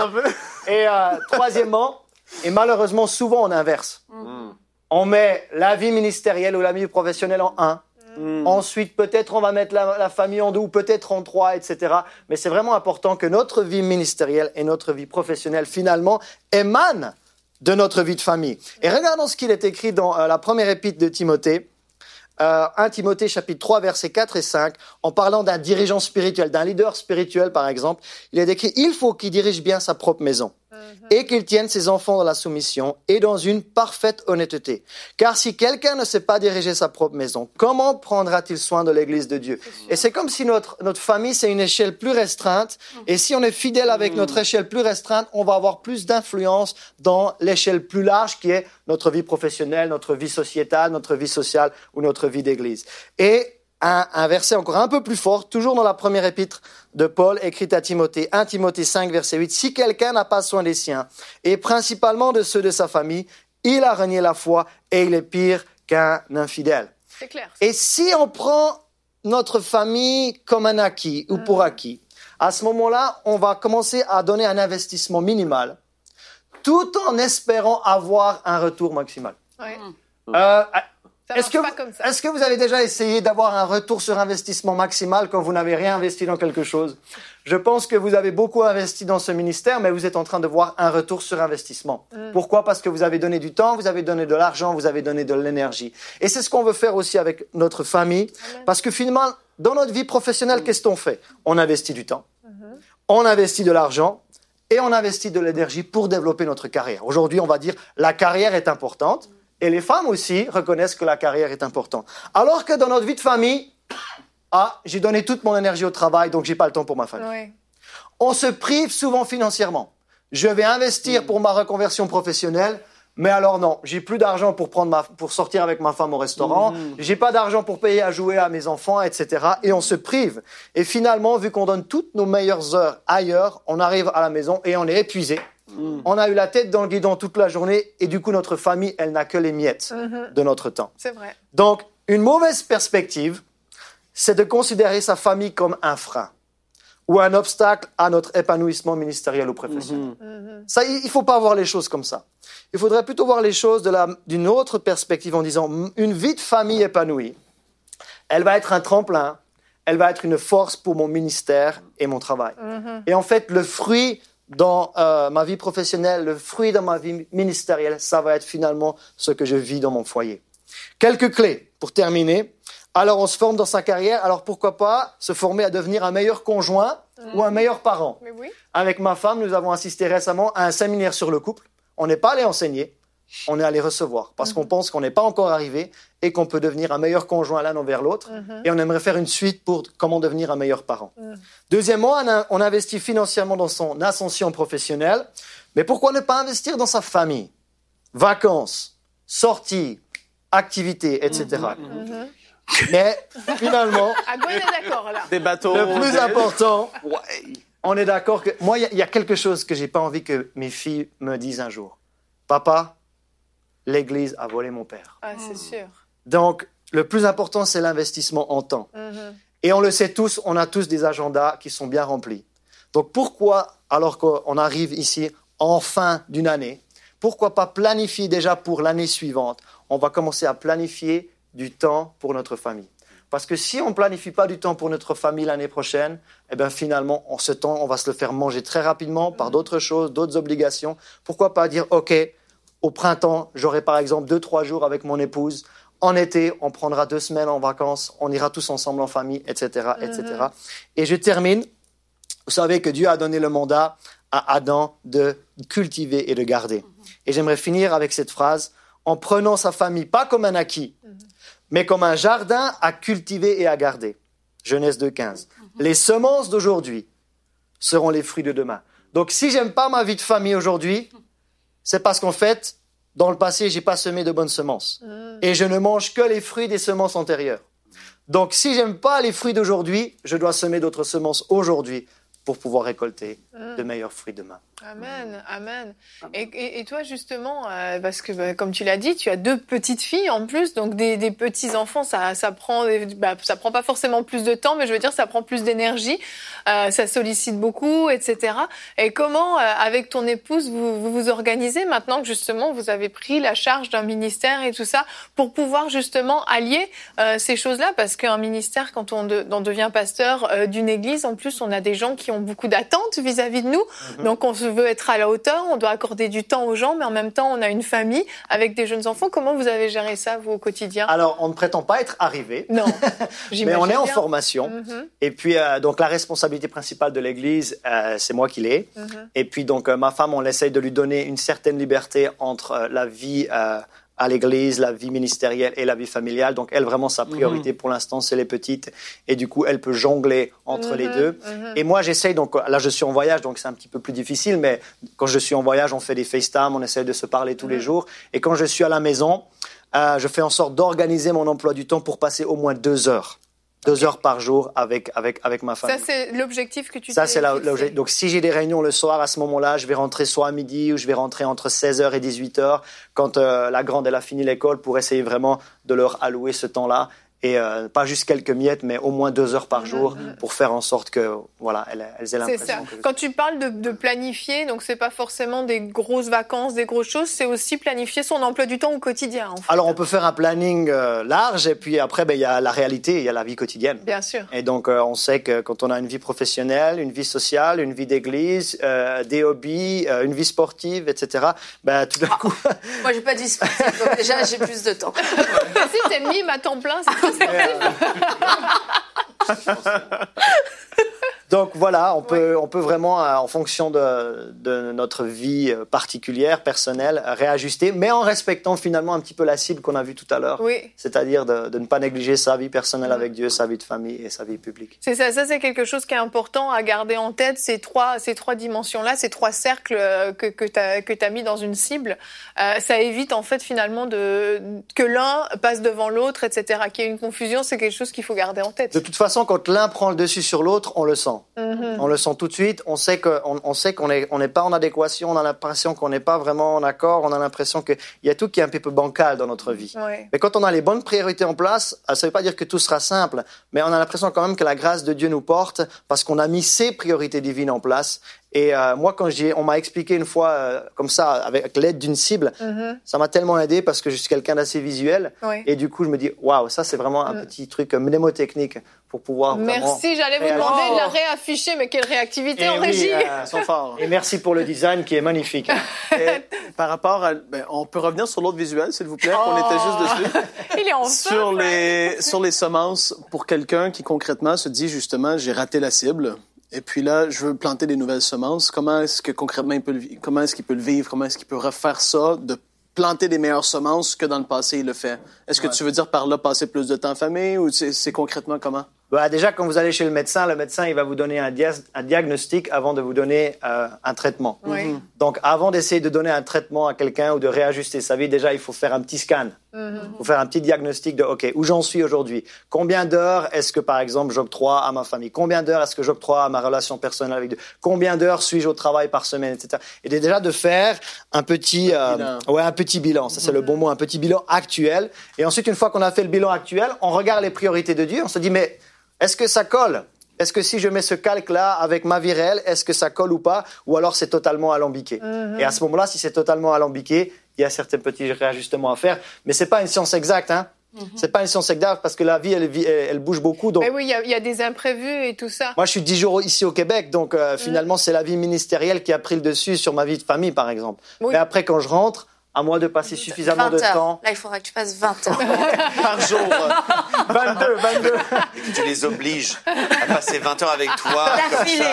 Et euh, troisièmement, et malheureusement, souvent on inverse. Mm. On met la vie ministérielle ou la vie professionnelle en un. Mm. Ensuite, peut-être on va mettre la, la famille en deux, ou peut-être en trois, et cetera. Mais c'est vraiment important que notre vie ministérielle et notre vie professionnelle, finalement, émanent de notre vie de famille. Et regardons ce qu'il est écrit dans euh, la première épître de Timothée, euh, premier Timothée chapitre trois, versets quatre et cinq, en parlant d'un dirigeant spirituel, d'un leader spirituel par exemple. Il est écrit « Il faut qu'il dirige bien sa propre maison. » Et qu'il tienne ses enfants dans la soumission et dans une parfaite honnêteté. Car si quelqu'un ne sait pas diriger sa propre maison, comment prendra-t-il soin de l'Église de Dieu? Et c'est comme si notre, notre famille, c'est une échelle plus restreinte. Et si on est fidèle avec notre échelle plus restreinte, on va avoir plus d'influence dans l'échelle plus large qui est notre vie professionnelle, notre vie sociétale, notre vie sociale ou notre vie d'Église. Et Un, un verset encore un peu plus fort, toujours dans la première épître de Paul, écrite à Timothée, premier Timothée cinq, verset huit. « Si quelqu'un n'a pas soin des siens, et principalement de ceux de sa famille, il a renié la foi et il est pire qu'un infidèle. » C'est clair. Et si on prend notre famille comme un acquis ou pour acquis, à ce moment-là, on va commencer à donner un investissement minimal, tout en espérant avoir un retour maximal. Ouais. Euh, Ça Est-ce que, marche pas comme ça. est-ce que vous avez déjà essayé d'avoir un retour sur investissement maximal quand vous n'avez rien investi dans quelque chose? Je pense que vous avez beaucoup investi dans ce ministère, mais vous êtes en train de voir un retour sur investissement. Mm. Pourquoi? Parce que vous avez donné du temps, vous avez donné de l'argent, vous avez donné de l'énergie. Et c'est ce qu'on veut faire aussi avec notre famille. Amen. Parce que finalement, dans notre vie professionnelle, mm. qu'est-ce qu'on fait? On investit du temps, mm-hmm. on investit de l'argent, et on investit de l'énergie pour développer notre carrière. Aujourd'hui, on va dire la carrière est importante et les femmes aussi reconnaissent que la carrière est importante. Alors que dans notre vie de famille, ah, j'ai donné toute mon énergie au travail, donc j'ai pas le temps pour ma famille. Oui. On se prive souvent financièrement. Je vais investir mmh. pour ma reconversion professionnelle, mais alors non, j'ai plus d'argent pour prendre ma, pour sortir avec ma femme au restaurant, mmh. j'ai pas d'argent pour payer à jouer à mes enfants, et cetera. Et on se prive. Et finalement, vu qu'on donne toutes nos meilleures heures ailleurs, on arrive à la maison et on est épuisé. Mmh. On a eu la tête dans le guidon toute la journée et du coup, notre famille, elle n'a que les miettes mmh. de notre temps. C'est vrai. Donc, une mauvaise perspective, c'est de considérer sa famille comme un frein ou un obstacle à notre épanouissement ministériel ou professionnel. Mmh. Ça, il ne faut pas voir les choses comme ça. Il faudrait plutôt voir les choses de la, d'une autre perspective en disant une vie de famille épanouie, elle va être un tremplin, elle va être une force pour mon ministère et mon travail. Mmh. Et en fait, le fruit dans euh, ma vie professionnelle, le fruit dans ma vie ministérielle, ça va être finalement ce que je vis dans mon foyer. Quelques clés pour terminer. Alors, on se forme dans sa carrière. Alors, pourquoi pas se former à devenir un meilleur conjoint mmh. ou un meilleur parent. Mais oui. Avec ma femme, nous avons assisté récemment à un séminaire sur le couple. On n'est pas allé enseigner, on est allé recevoir. Parce mmh. qu'on pense qu'on n'est pas encore arrivé et qu'on peut devenir un meilleur conjoint l'un envers l'autre. Mmh. Et on aimerait faire une suite pour comment devenir un meilleur parent. Mmh. Deuxièmement, on, a, on investit financièrement dans son ascension professionnelle. Mais pourquoi ne pas investir dans sa famille? Vacances, sorties, activités, et cetera. Mmh. Mmh. Mais finalement, ah, bon, on est d'accord, là. Des bateaux. Le plus important, ouais. on est d'accord que moi, il y, y a quelque chose que j'ai pas envie que mes filles me disent un jour. Papa, l'Église a volé mon père. Ah, c'est sûr. Donc, le plus important, c'est l'investissement en temps. Mm-hmm. Et on le sait tous, on a tous des agendas qui sont bien remplis. Donc, pourquoi, alors qu'on arrive ici en fin d'une année, pourquoi pas planifier déjà pour l'année suivante? On va commencer à planifier du temps pour notre famille. Parce que si on ne planifie pas du temps pour notre famille l'année prochaine, eh bien finalement, en ce temps, on va se le faire manger très rapidement par d'autres choses, d'autres obligations. Pourquoi pas dire, OK, au printemps, j'aurai par exemple deux, trois jours avec mon épouse. En été, on prendra deux semaines en vacances, on ira tous ensemble en famille, et cetera, et cetera. Mm-hmm. Et je termine. Vous savez que Dieu a donné le mandat à Adam de cultiver et de garder. Mm-hmm. Et j'aimerais finir avec cette phrase, en prenant sa famille, pas comme un acquis, mm-hmm. mais comme un jardin à cultiver et à garder. Genèse deux quinze. Mm-hmm. Les semences d'aujourd'hui seront les fruits de demain. Donc, si j'aime pas ma vie de famille aujourd'hui, c'est parce qu'en fait, dans le passé, j'ai pas semé de bonnes semences. Mm. Et je ne mange que les fruits des semences antérieures. Donc, si j'aime pas les fruits d'aujourd'hui, je dois semer d'autres semences aujourd'hui pour pouvoir récolter mm. de meilleurs fruits demain. Amen, amen. Et, et, et toi, justement, euh, parce que bah, comme tu l'as dit, tu as deux petites filles en plus, donc des, des petits enfants, ça, ça prend, bah, ça prend pas forcément plus de temps, mais je veux dire, ça prend plus d'énergie, euh, ça sollicite beaucoup, et cetera. Et comment, euh, avec ton épouse, vous, vous vous organisez maintenant que justement vous avez pris la charge d'un ministère et tout ça, pour pouvoir justement allier euh, ces choses-là, parce qu'un ministère, quand on, de, on devient pasteur euh, d'une église, en plus, on a des gens qui ont beaucoup d'attentes vis-à-vis de nous, mm-hmm. donc on se veut être à la hauteur, on doit accorder du temps aux gens, mais en même temps, on a une famille avec des jeunes enfants. Comment vous avez géré ça, vous, au quotidien? Alors, on ne prétend pas être arrivé. Non, mais on est en bien. formation. Mm-hmm. Et puis, euh, donc, la responsabilité principale de l'Église, euh, c'est moi qui l'ai. Mm-hmm. Et puis, donc, euh, ma femme, on essaye de lui donner une certaine liberté entre euh, la vie euh, à l'église, la vie ministérielle et la vie familiale. Donc, elle, vraiment, sa priorité mmh. pour l'instant, c'est les petites. Et du coup, elle peut jongler entre mmh, les deux. Mmh. Et moi, j'essaye, donc là, je suis en voyage, donc c'est un petit peu plus difficile, mais quand je suis en voyage, on fait des FaceTime, on essaye de se parler tous mmh. les jours. Et quand je suis à la maison, euh, je fais en sorte d'organiser mon emploi du temps pour passer au moins deux heures. Deux okay. heures par jour avec, avec, avec ma famille. Ça, c'est l'objectif que tu Ça, c'est l'objectif. Donc, si j'ai des réunions le soir, à ce moment-là, je vais rentrer soit à midi ou je vais rentrer entre seize heures et dix-huit heures quand euh, la grande, elle a fini l'école pour essayer vraiment de leur allouer ce temps-là. Et euh, pas juste quelques miettes, mais au moins deux heures par jour mmh. pour faire en sorte que, voilà, elles, elles aient l'impression. C'est ça. Que... Quand tu parles de, de planifier, donc c'est pas forcément des grosses vacances, des grosses choses, c'est aussi planifier son emploi du temps au quotidien, en fait. Alors, on peut faire un planning euh, large, et puis après, ben, il y a la réalité, il y a la vie quotidienne. Bien sûr. Et donc, euh, on sait que quand on a une vie professionnelle, une vie sociale, une vie d'église, euh, des hobbies, euh, une vie sportive, et cetera, ben, tout d'un ah, coup... Moi, j'ai pas de vie sportive, donc déjà, j'ai plus de temps. Si t'es mime à temps plein, c'est trop sportif. Donc voilà, on peut, oui. on peut vraiment, en fonction de, de notre vie particulière, personnelle, réajuster, mais en respectant finalement un petit peu la cible qu'on a vue tout à l'heure. Oui. C'est-à-dire de, de ne pas négliger sa vie personnelle mmh. avec Dieu, sa vie de famille et sa vie publique. C'est ça, ça c'est quelque chose qui est important à garder en tête, ces trois, ces trois dimensions-là, ces trois cercles que, que tu as que tu as mis dans une cible. Euh, ça évite en fait finalement de, que l'un passe devant l'autre, et cetera. Qu'il y ait une confusion, c'est quelque chose qu'il faut garder en tête. De toute façon, quand l'un prend le dessus sur l'autre, on le sent. Mm-hmm. On le sent tout de suite. On sait que, on, on sait qu'on est, on n'est pas en adéquation. On a l'impression qu'on n'est pas vraiment en accord. On a l'impression qu'il y a tout qui est un petit peu bancal dans notre vie. Ouais. Mais quand on a les bonnes priorités en place, ça ne veut pas dire que tout sera simple, mais on a l'impression quand même que la grâce de Dieu nous porte parce qu'on a mis ses priorités divines en place. Et euh, moi, quand j'ai, on m'a expliqué une fois euh, comme ça, avec l'aide d'une cible, mm-hmm. ça m'a tellement aidé parce que je suis quelqu'un d'assez visuel. Oui. Et du coup, je me dis, waouh, ça c'est vraiment un mm. petit truc mnémotechnique pour pouvoir. Merci, j'allais vous demander oh. de la réafficher, mais quelle réactivité et en oui, régie. Euh, sont forts. Et merci pour le design qui est magnifique. Et par rapport à, ben, on peut revenir sur l'autre visuel, s'il vous plaît. Oh. On était juste dessus. Il est en feu. Sur les, sur les semences, pour quelqu'un qui concrètement se dit justement, j'ai raté la cible. Et puis là, je veux planter des nouvelles semences. Comment est-ce que concrètement il peut le, comment est-ce qu'il peut le vivre? Comment est-ce qu'il peut refaire ça, de planter des meilleures semences que dans le passé il le fait? Est-ce que ouais. tu veux dire par là passer plus de temps en famille ou c'est, c'est concrètement comment? Bah déjà, quand vous allez chez le médecin, le médecin il va vous donner un, dia- un diagnostic avant de vous donner euh, un traitement. Oui. Mm-hmm. Donc, avant d'essayer de donner un traitement à quelqu'un ou de réajuster sa vie, déjà il faut faire un petit scan. Mm-hmm. Il faut faire un petit diagnostic de OK, où j'en suis aujourd'hui? Combien d'heures est-ce que par exemple j'octroie à ma famille? Combien d'heures est-ce que j'octroie à ma relation personnelle avec Dieu? Combien d'heures suis-je au travail par semaine, et cetera. Et déjà de faire un petit, euh, bilan. ouais, un petit bilan. Ça c'est mm-hmm. le bon mot, un petit bilan actuel. Et ensuite, une fois qu'on a fait le bilan actuel, on regarde les priorités de Dieu. On se dit mais est-ce que ça colle? Est-ce que si je mets ce calque-là avec ma vie réelle, est-ce que ça colle ou pas? Ou alors c'est totalement alambiqué. Mm-hmm. Et à ce moment-là, si c'est totalement alambiqué, il y a certains petits réajustements à faire. Mais c'est pas une science exacte, hein. Mm-hmm. C'est pas une science exacte parce que la vie, elle, elle, elle bouge beaucoup. Donc... Mais oui, il y a, y a des imprévus et tout ça. Moi, je suis dix jours ici au Québec, donc euh, mm. finalement, c'est la vie ministérielle qui a pris le dessus sur ma vie de famille, par exemple. Oui. Mais après, quand je rentre, à moi de passer suffisamment de temps. Là, il faudra que tu passes vingt heures. Par jour. vingt-deux, vingt-deux. Tu les obliges à passer vingt heures avec toi. D'affilée.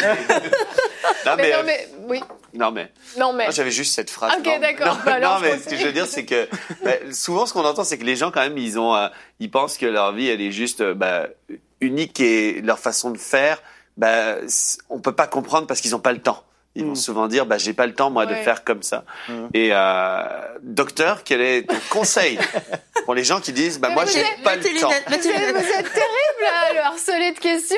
Non, mais, mais, non, mais, oui. Non, mais. Non, mais. Moi, j'avais juste cette phrase. Ok, non, d'accord. Non, bah, alors, non mais ce que je veux dire, c'est que, bah, souvent, ce qu'on entend, c'est que les gens, quand même, ils ont, euh, ils pensent que leur vie, elle est juste, euh, bah, unique et leur façon de faire, bah, on peut pas comprendre parce qu'ils ont pas le temps. Ils vont mmh. souvent dire, bah, j'ai pas le temps, moi, ouais. de faire comme ça. Mmh. Et, euh, docteur, quel est ton conseil pour les gens qui disent, bah, mais moi, j'ai êtes, pas le temps? Lunettes, vous, êtes, vous êtes terrible, à le harceler de questions.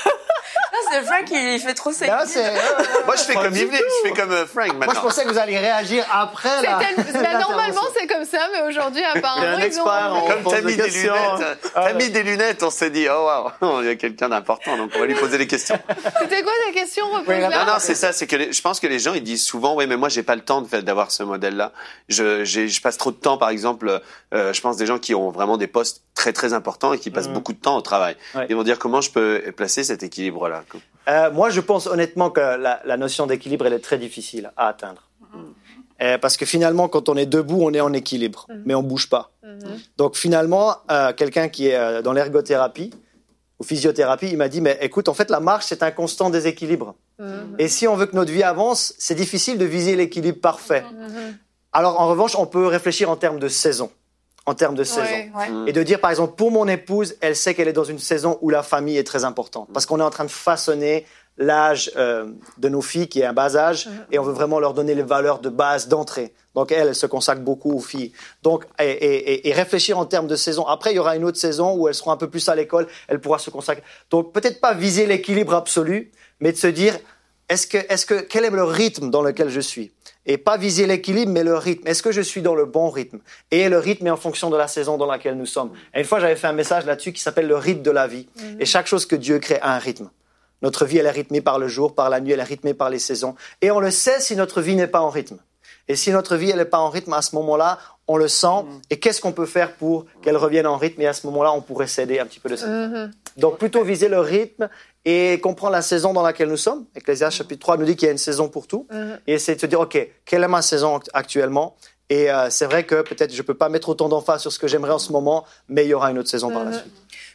Non, c'est Frank qui fait trop ses. Moi, je fais comme Yveline, je fais comme Frank maintenant. Moi, je pensais que vous alliez réagir après la. Bah, normalement, c'est comme ça, mais aujourd'hui, apparemment, ils ont. ont... Comme t'as mis des lunettes, t'as mis des lunettes, on s'est dit, oh waouh, il y a quelqu'un d'important, donc on va lui poser des questions. C'était quoi ta question? Oui, non, non, c'est ça, c'est que les, je pense que les gens, ils disent souvent, oui, mais moi, j'ai pas le temps de fait, d'avoir ce modèle-là. Je, j'ai, je passe trop de temps, par exemple, euh, je pense des gens qui ont vraiment des postes très, très importants et qui passent mmh. beaucoup de temps au travail. Ouais. Ils vont dire, comment je peux placer cet équilibre-là? Euh, moi, je pense honnêtement que la, la notion d'équilibre, elle est très difficile à atteindre. Mmh. Euh, parce que finalement, quand on est debout, on est en équilibre, mmh. mais on bouge pas. Mmh. Donc finalement, euh, quelqu'un qui est euh, dans l'ergothérapie ou physiothérapie, il m'a dit, mais écoute, en fait, la marche, c'est un constant déséquilibre. Mmh. Et si on veut que notre vie avance, c'est difficile de viser l'équilibre parfait. Mmh. Alors, en revanche, on peut réfléchir en termes de saison. En termes de saison. Ouais, ouais. Et de dire, par exemple, pour mon épouse, elle sait qu'elle est dans une saison où la famille est très importante. Parce qu'on est en train de façonner l'âge euh, de nos filles, qui est un bas âge, et on veut vraiment leur donner les valeurs de base d'entrée. Donc, elle, elle se consacre beaucoup aux filles. Donc, et, et, et réfléchir en termes de saison. Après, il y aura une autre saison où elles seront un peu plus à l'école, elle pourra se consacrer. Donc, peut-être pas viser l'équilibre absolu, mais de se dire, est-ce que, est-ce que, quel est le rythme dans lequel je suis? Et pas viser l'équilibre, mais le rythme. Est-ce que je suis dans le bon rythme? Et le rythme est en fonction de la saison dans laquelle nous sommes. Et une fois, j'avais fait un message là-dessus qui s'appelle le rythme de la vie. Mm-hmm. Et chaque chose que Dieu crée a un rythme. Notre vie, elle est rythmée par le jour, par la nuit, elle est rythmée par les saisons. Et on le sait si notre vie n'est pas en rythme. Et si notre vie, elle n'est pas en rythme, à ce moment-là, on le sent. Mm-hmm. Et qu'est-ce qu'on peut faire pour qu'elle revienne en rythme? Et à ce moment-là, on pourrait s'aider un petit peu de ça. Mm-hmm. Donc, plutôt viser le rythme et comprendre la saison dans laquelle nous sommes. Ecclésiaste chapitre trois nous dit qu'il y a une saison pour tout. Mm-hmm. Et essayer de se dire, OK, quelle est ma saison actuellement? Et euh, c'est vrai que peut-être je ne peux pas mettre autant d'emphase sur ce que j'aimerais en ce moment, mais il y aura une autre saison mm-hmm. par la suite.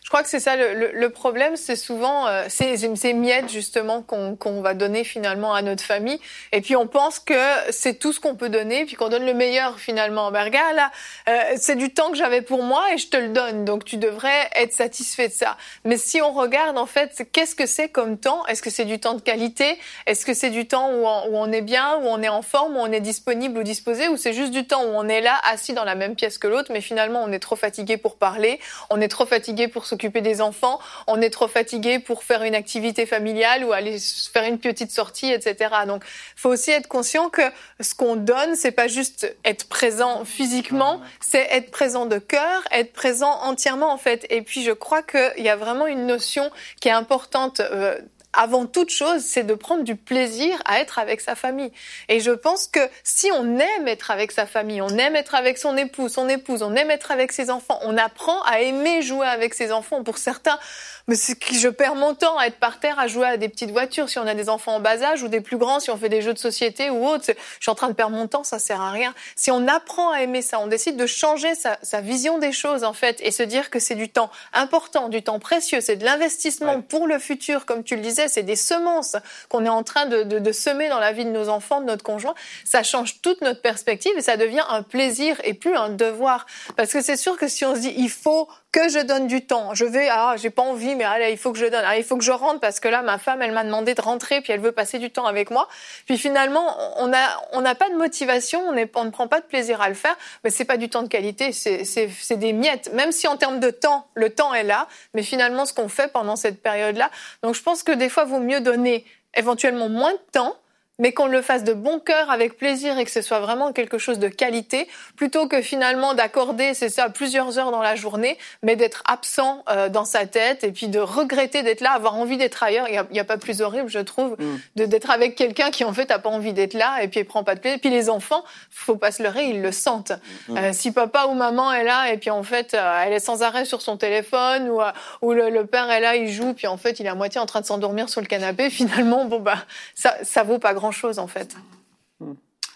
Je crois que c'est ça le, le, le problème, c'est souvent euh, ces, ces miettes justement qu'on, qu'on va donner finalement à notre famille, et puis on pense que c'est tout ce qu'on peut donner, puis qu'on donne le meilleur finalement. Ben regarde là, euh, c'est du temps que j'avais pour moi et je te le donne, donc tu devrais être satisfait de ça. Mais si on regarde en fait, qu'est-ce que c'est comme temps ? Est-ce que c'est du temps de qualité ? Est-ce que c'est du temps où on, où on est bien, où on est en forme, où on est disponible ou disposé, ou c'est juste du temps où on est là assis dans la même pièce que l'autre, mais finalement on est trop fatigué pour parler, on est trop fatigué pour se s'occuper des enfants, on est trop fatigué pour faire une activité familiale ou aller faire une petite sortie, et cetera. Donc, faut aussi être conscient que ce qu'on donne, c'est pas juste être présent physiquement, c'est être présent de cœur, être présent entièrement en fait. Et puis, je crois qu'il y a vraiment une notion qui est importante. Euh, Avant toute chose, c'est de prendre du plaisir à être avec sa famille. Et je pense que si on aime être avec sa famille, on aime être avec son époux, son épouse, on aime être avec ses enfants, on apprend à aimer jouer avec ses enfants. Pour certains, mais c'est que je perds mon temps à être par terre, à jouer à des petites voitures, si on a des enfants en bas âge, ou des plus grands, si on fait des jeux de société ou autre. Je suis en train de perdre mon temps, ça sert à rien. Si on apprend à aimer ça, on décide de changer sa, sa vision des choses, en fait, et se dire que c'est du temps important, du temps précieux, c'est de l'investissement ouais. pour le futur, comme tu le disais, c'est des semences qu'on est en train de, de, de semer dans la vie de nos enfants, de notre conjoint. Ça change toute notre perspective et ça devient un plaisir et plus un devoir. Parce que c'est sûr que si on se dit, il faut que je donne du temps, je vais, ah, j'ai pas envie, mais allez, il faut que je donne, ah, il faut que je rentre parce que là, ma femme, elle m'a demandé de rentrer puis elle veut passer du temps avec moi. Puis finalement, on a, on n'a pas de motivation, on, est, on ne prend pas de plaisir à le faire, mais c'est pas du temps de qualité, c'est, c'est, c'est des miettes. Même si en termes de temps, le temps est là, mais finalement, ce qu'on fait pendant cette période-là. Donc, je pense que des fois, il vaut mieux donner éventuellement moins de temps, mais qu'on le fasse de bon cœur, avec plaisir, et que ce soit vraiment quelque chose de qualité, plutôt que finalement d'accorder, c'est ça, plusieurs heures dans la journée, mais d'être absent euh, dans sa tête, et puis de regretter d'être là, avoir envie d'être ailleurs. Il y a, il y a pas plus horrible, je trouve, mm. de, d'être avec quelqu'un qui en fait a pas envie d'être là, et puis il prend pas de plaisir. Et puis les enfants, faut pas se leurrer, ils le sentent. Mm. Euh, si papa ou maman est là, et puis en fait, euh, elle est sans arrêt sur son téléphone, ou, euh, ou le, le père est là, il joue, puis en fait, il est à moitié en train de s'endormir sur le canapé, finalement, bon bah, ça, ça vaut pas grand chose en fait. Bah,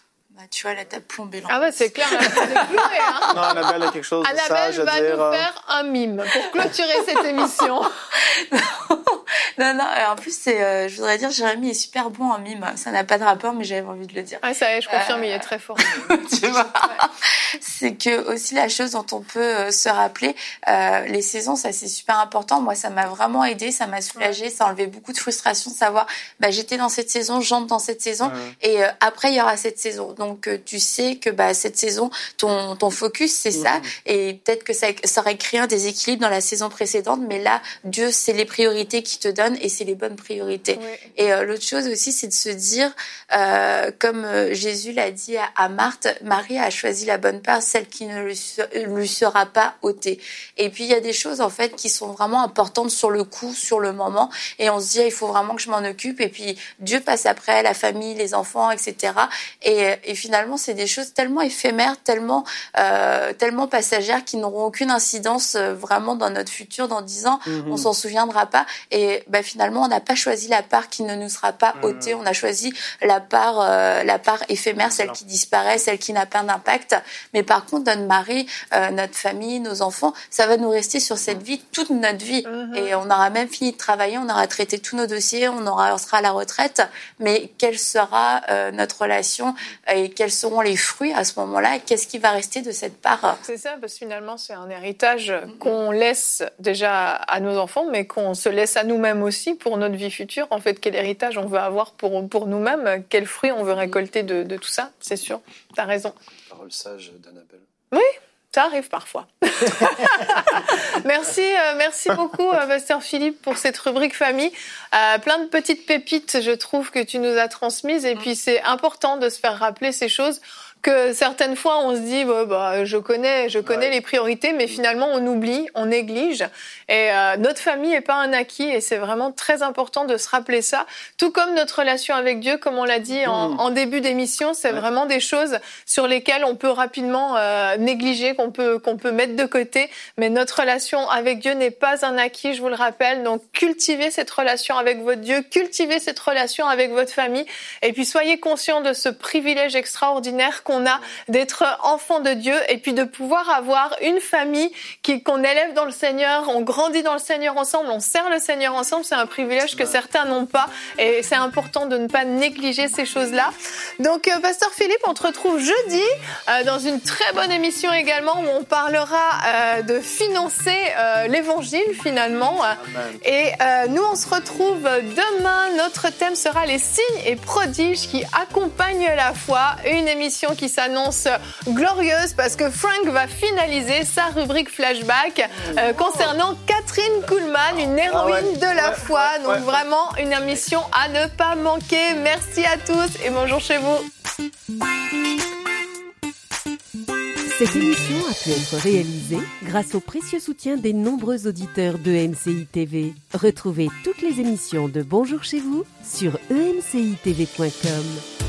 tu vois, là, t'as plombé l'ambiance. Ah ouais, c'est clair, là, t'as pleuré, hein. Non, Annabelle a quelque chose de Annabelle sage à va dire. nous faire un mime pour clôturer cette émission. non, non, en plus, c'est, euh, je voudrais dire, Jérémy est super bon en mime. Ça n'a pas de rapport, mais j'avais envie de le dire. Ah, ça y est, je confirme, euh... il est très fort. tu vois. Ouais. C'est que aussi la chose dont on peut euh, se rappeler, euh, les saisons, ça c'est super important. Moi, ça m'a vraiment aidé, ça m'a soulagé, ouais. ça a enlevé beaucoup de frustration de savoir, bah, j'étais dans cette saison, j'entre dans cette saison, ouais. et euh, après il y aura cette saison. Donc euh, tu sais que bah cette saison, ton ton focus c'est mmh. ça, et peut-être que ça, ça aurait créé un déséquilibre dans la saison précédente, mais là, Dieu, c'est les priorités qu'il te donne et c'est les bonnes priorités. Ouais. Et euh, l'autre chose aussi, c'est de se dire, euh, comme euh, Jésus l'a dit à, à Marthe, Marie a choisi la bonne part, celle qui ne lui, lui sera pas ôtée. Et puis il y a des choses en fait qui sont vraiment importantes sur le coup, sur le moment, et on se dit, il faut vraiment que je m'en occupe. Et puis Dieu passe après, la famille, les enfants, et cetera. Et, et finalement, c'est des choses tellement éphémères, tellement, euh, tellement passagères, qui n'auront aucune incidence euh, vraiment dans notre futur. Dans dix ans, mm-hmm. on s'en souviendra pas. Et bah, finalement, on n'a pas choisi la part qui ne nous sera pas mm-hmm. ôtée. On a choisi la part, euh, la part éphémère, celle qui disparaît, celle qui n'a pas d'impact. Mais par contre, notre mari, euh, notre famille, nos enfants, ça va nous rester sur cette vie toute notre vie. Mm-hmm. Et on aura même fini de travailler, on aura traité tous nos dossiers, on aura, on sera à la retraite. Mais quelle sera euh, notre relation et quels seront les fruits à ce moment-là? Et qu'est-ce qui va rester de cette part? C'est ça, parce que finalement, c'est un héritage qu'on laisse déjà à nos enfants, mais qu'on se laisse à nous-mêmes aussi pour notre vie future. En fait, quel héritage on veut avoir pour, pour nous-mêmes? Quels fruits on veut récolter de, de tout ça? C'est sûr, t'as raison. Parole sage d'Annabelle. Oui, ça arrive parfois. merci, euh, merci beaucoup, euh, Pasteur Philippe, pour cette rubrique famille. Euh, plein de petites pépites, je trouve, que tu nous as transmises. Et puis, c'est important de se faire rappeler ces choses que certaines fois on se dit bah, bah je connais je connais ouais. les priorités, mais finalement on oublie, on néglige, et euh, notre famille est pas un acquis, et c'est vraiment très important de se rappeler ça, tout comme notre relation avec Dieu, comme on l'a dit en, mmh. en début d'émission. C'est ouais. vraiment des choses sur lesquelles on peut rapidement euh, négliger, qu'on peut qu'on peut mettre de côté, mais notre relation avec Dieu n'est pas un acquis, je vous le rappelle. Donc cultivez cette relation avec votre Dieu, cultivez cette relation avec votre famille, et puis soyez conscients de ce privilège extraordinaire qu'on a d'être enfant de Dieu et puis de pouvoir avoir une famille qui qu'on élève dans le Seigneur, on grandit dans le Seigneur ensemble, on sert le Seigneur ensemble, c'est un privilège que certains n'ont pas et c'est important de ne pas négliger ces choses-là. Donc, euh, Pasteur Philippe, on te retrouve jeudi euh, dans une très bonne émission également où on parlera euh, de financer euh, l'évangile finalement. Amen. Et euh, nous, on se retrouve demain. Notre thème sera les signes et prodiges qui accompagnent la foi. Une émission qui s'annonce glorieuse parce que Frank va finaliser sa rubrique flashback euh, concernant Catherine Kuhlman, une héroïne ah ouais, de la ouais, foi. Ouais, Donc ouais, vraiment une émission à ne pas manquer. Merci à tous et bonjour chez vous. Cette émission a pu être réalisée grâce au précieux soutien des nombreux auditeurs de E M C I T V. Retrouvez toutes les émissions de Bonjour chez vous sur e m c i t v point com.